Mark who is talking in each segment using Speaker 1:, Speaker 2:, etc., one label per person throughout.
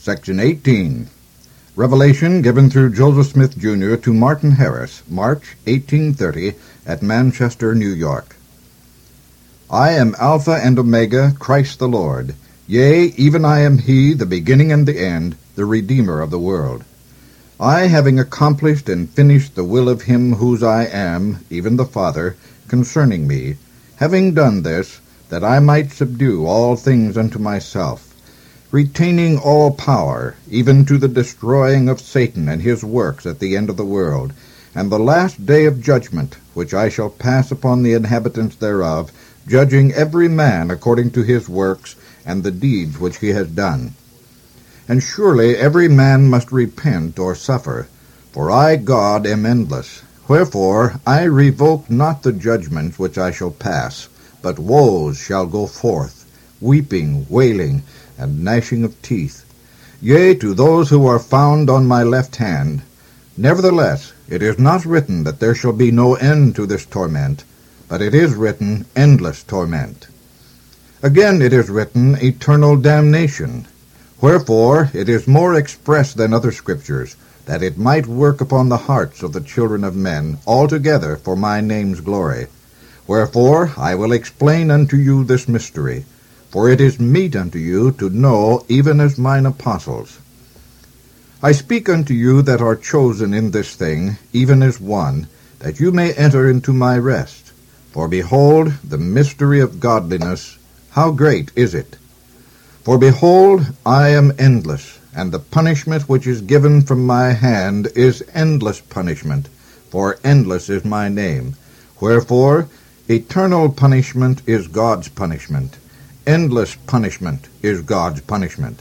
Speaker 1: Section 18. Revelation given through Joseph Smith, Jr. to Martin Harris, March 1830, at Manchester, New York. I am Alpha and Omega, Christ the Lord. Yea, even I am he, the beginning and the end, the Redeemer of the world. I, having accomplished and finished the will of him whose I am, even the Father, concerning me, having done this, that I might subdue all things unto myself, retaining all power, even to the destroying of Satan and his works at the end of the world, and the last day of judgment, which I shall pass upon the inhabitants thereof, judging every man according to his works and the deeds which he has done. And surely every man must repent or suffer, for I, God, am endless. Wherefore I revoke not the judgments which I shall pass, but woes shall go forth, weeping, wailing, and gnashing of teeth. Yea, to those who are found on my left hand. Nevertheless, it is not written that there shall be no end to this torment, but it is written endless torment. Again it is written eternal damnation. Wherefore it is more express than other scriptures, that it might work upon the hearts of the children of men altogether for my name's glory. Wherefore I will explain unto you this mystery, for it is meet unto you to know, even as mine apostles. I speak unto you that are chosen in this thing, even as one, that you may enter into my rest. For behold, the mystery of godliness, how great is it! For behold, I am endless, and the punishment which is given from my hand is endless punishment, for endless is my name. Wherefore, eternal punishment is God's punishment. Endless punishment is God's punishment.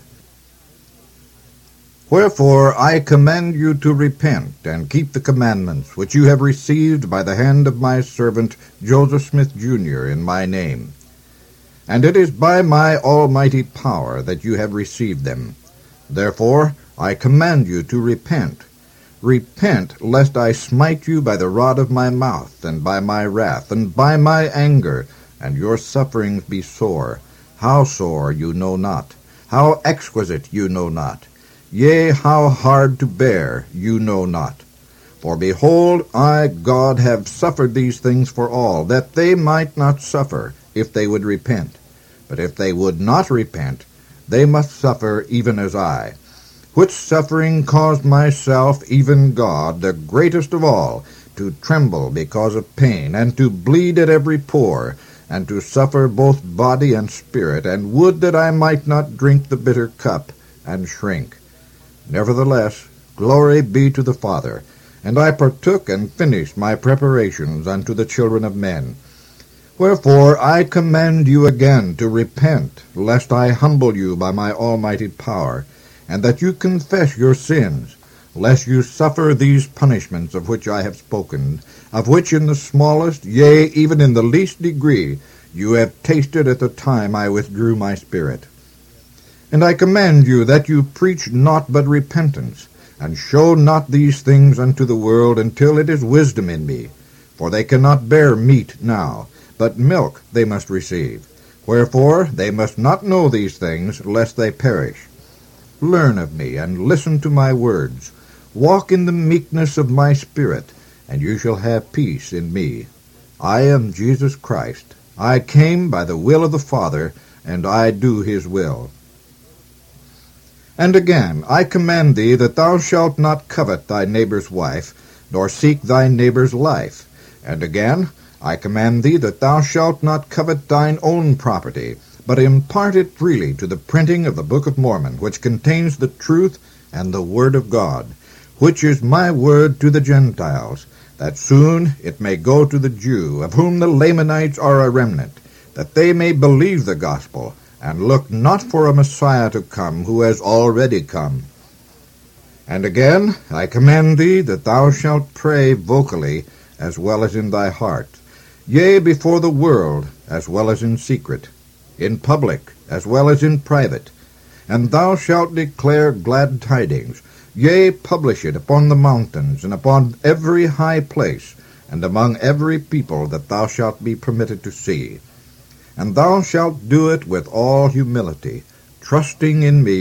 Speaker 1: Wherefore I command you to repent, and keep the commandments which you have received by the hand of my servant Joseph Smith, Jr., in my name. And it is by my almighty power that you have received them. Therefore I command you to repent. Repent, lest I smite you by the rod of my mouth, and by my wrath, and by my anger, and your sufferings be sore. How sore you know not, how exquisite you know not, yea, how hard to bear you know not. For behold, I, God, have suffered these things for all, that they might not suffer, if they would repent. But if they would not repent, they must suffer even as I. Which suffering caused myself, even God, the greatest of all, to tremble because of pain, and to bleed at every pore, and to suffer both body and spirit, and would that I might not drink the bitter cup, and shrink. Nevertheless, glory be to the Father, and I partook and finished my preparations unto the children of men. Wherefore I command you again to repent, lest I humble you by my almighty power, and that you confess your sins, lest you suffer these punishments of which I have spoken, of which in the smallest, yea, even in the least degree, you have tasted at the time I withdrew my spirit. And I command you that you preach not but repentance, and show not these things unto the world until it is wisdom in me. For they cannot bear meat now, but milk they must receive. Wherefore they must not know these things, lest they perish. Learn of me, and listen to my words. Walk in the meekness of my spirit, and you shall have peace in me. I am Jesus Christ. I came by the will of the Father, and I do his will. And again, I command thee that thou shalt not covet thy neighbor's wife, nor seek thy neighbor's life. And again, I command thee that thou shalt not covet thine own property, but impart it freely to the printing of the Book of Mormon, which contains the truth and the word of God, which is my word to the Gentiles, that soon it may go to the Jew, of whom the Lamanites are a remnant, that they may believe the gospel, and look not for a Messiah to come, who has already come. And again, I command thee that thou shalt pray vocally, as well as in thy heart, yea, before the world, as well as in secret, in public, as well as in private. And thou shalt declare glad tidings, yea, publish it upon the mountains, and upon every high place, and among every people that thou shalt be permitted to see. And thou shalt do it with all humility, trusting in me,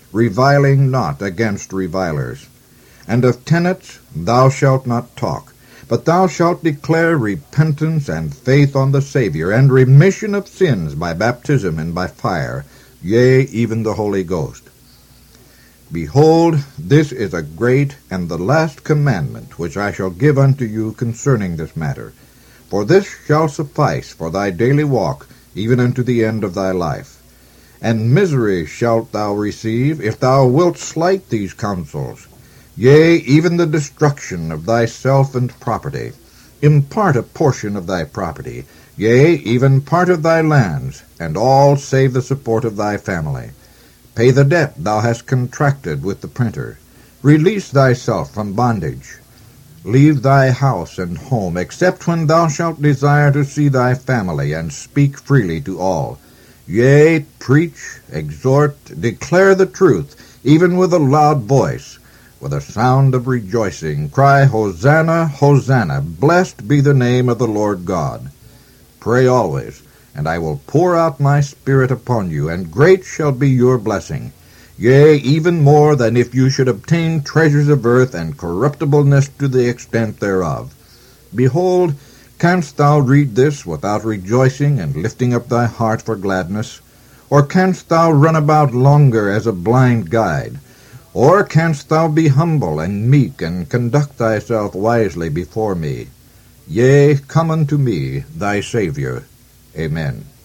Speaker 1: reviling not against revilers. And of tenets thou shalt not talk, but thou shalt declare repentance and faith on the Savior, and remission of sins by baptism and by fire, yea, even the Holy Ghost. Behold, this is a great and the last commandment which I shall give unto you concerning this matter. For this shall suffice for thy daily walk, even unto the end of thy life. And misery shalt thou receive, if thou wilt slight these counsels, yea, even the destruction of thyself and property. Impart a portion of thy property, yea, even part of thy lands, and all save the support of thy family. Pay the debt thou hast contracted with the printer. Release thyself from bondage. Leave thy house and home, except when thou shalt desire to see thy family, and speak freely to all. Yea, preach, exhort, declare the truth, even with a loud voice. With a sound of rejoicing, cry, Hosanna, Hosanna, blessed be the name of the Lord God. Pray always, and I will pour out my Spirit upon you, and great shall be your blessing. Yea, even more than if you should obtain treasures of earth and corruptibleness to the extent thereof. Behold, canst thou read this without rejoicing and lifting up thy heart for gladness? Or canst thou run about longer as a blind guide? Or canst thou be humble and meek, and conduct thyself wisely before me? Yea, come unto me, thy Saviour. Amen.